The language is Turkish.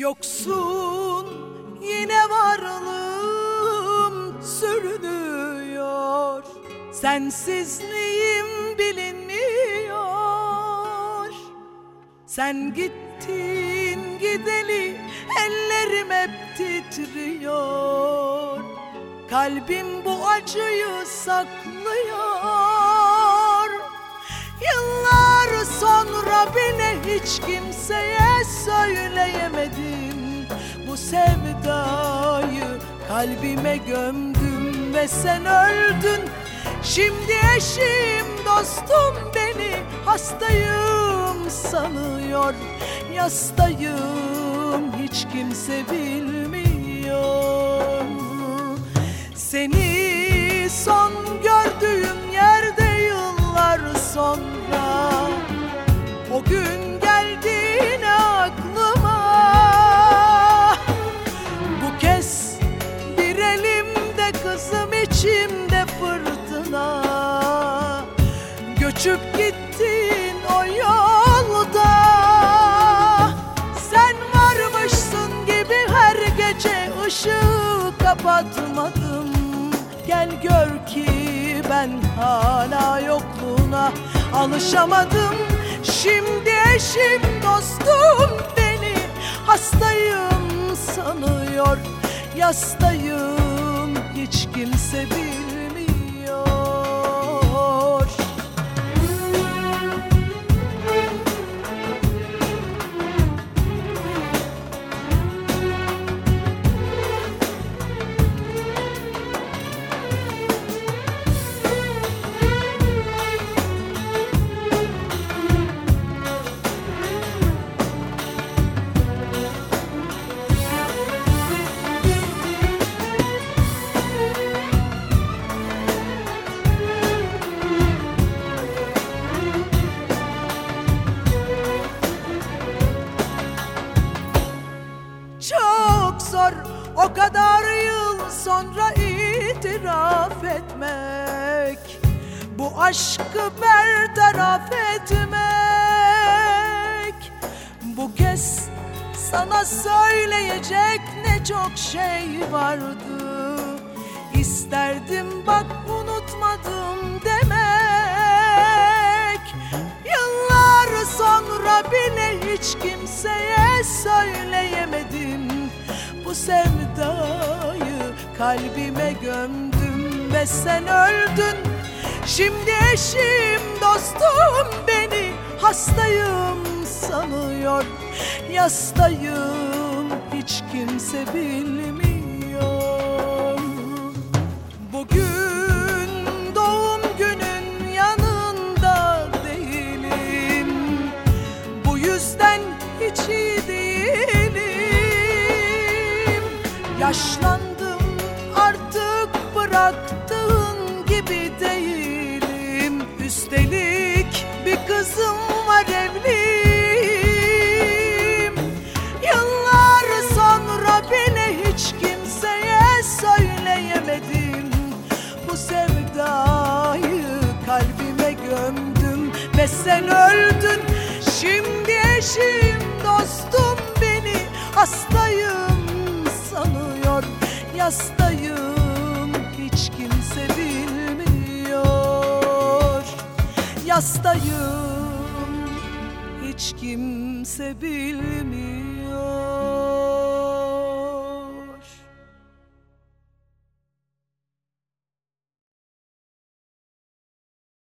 Yoksun yine varlığım sürünüyor, sensizliğim bilinmiyor. Sen gittin gideli ellerim hep titriyor, kalbim bu acıyı saklıyor. Yıllar sonra bile hiç kimseye söyleyemedim bu sevdayı, kalbime gömdüm ve sen öldün. Şimdi eşim dostum beni hastayım sanıyor, yastayım hiç kimse bilmiyor. Seni son gördüğüm yerde yıllar sonra o gün geldin aklıma. Bu kez bir elimde kızım, içimde fırtına. Göçüp gittin o yolda, sen varmışsın gibi her gece ışığı kapatmadım. Gel gör ki ben hala yokluğuna alışamadım. Şimdi eşim dostum beni hastayım sanıyor, yastayım hiç kimse bilmiyor. Çok zor o kadar yıl sonra itiraf etmek, bu aşkı bertaraf etmek. Bu kez sana söyleyecek ne çok şey vardı, İsterdim bak unutmadım demek. Yıllar sonra bile hiç kimseye söyleyemedim bu sevdayı, kalbime gömdüm ve sen öldün. Şimdi eşim dostum beni hastayım sanıyor, yastayım hiç kimse bilmiyor. Bugün doğum günün yanında değilim, bu yüzden hiç iyi değilim. Yaşlandım artık, bıraktığın gibi değilim. Üstelik bir kızım var, evliyim. Yıllar sonra bile hiç kimseye söyleyemedim bu sevdayı, kalbime gömdüm ve sen öldün. Şimdi eşim dostum beni hastayım sanıyor, yastayım hiç kimse bilmiyor. Yastayım hiç kimse bilmiyor.